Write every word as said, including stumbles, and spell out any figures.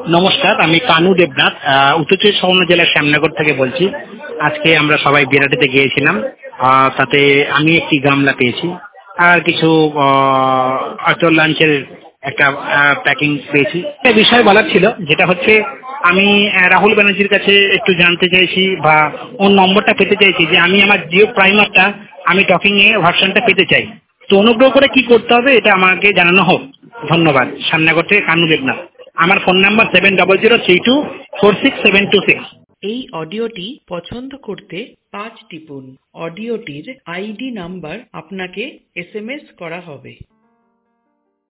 নমস্কার, আমি কানু দেবনাথ আহ, উত্তর চব্বিশ পরগনা জেলার শ্যামনগর থেকে বলছি। আজকে আমরা সবাই বিরাটিতে গিয়েছিলাম। আহ, তাতে আমি একটি গামলা পেয়েছি আর কিছু আচল লাঞ্চের একটা প্যাকিং পেয়েছি। একটা বিষয় বলার ছিল, যেটা হচ্ছে আমি আহ, রাহুল ব্যানার্জির কাছে একটু জানতে চাইছি বা ওর নম্বরটা পেতে চাইছি, যে আমি আমার জিও প্রাইমারটা আমি টকিং এ ভার্সনটা পেতে চাই। তো অনুগ্রহ করে কি করতে হবে এটা আমাকে জানানো হোক। ধন্যবাদ। শ্যামনগর থেকে কানু দেবনাথ। আমার phone number seven double zero three two four six seven two six. এই অডিওটি পছন্দ করতে পাঁচ টিপুন। অডিওটির আইডি নাম্বার আপনাকে এসএমএস করা হবে।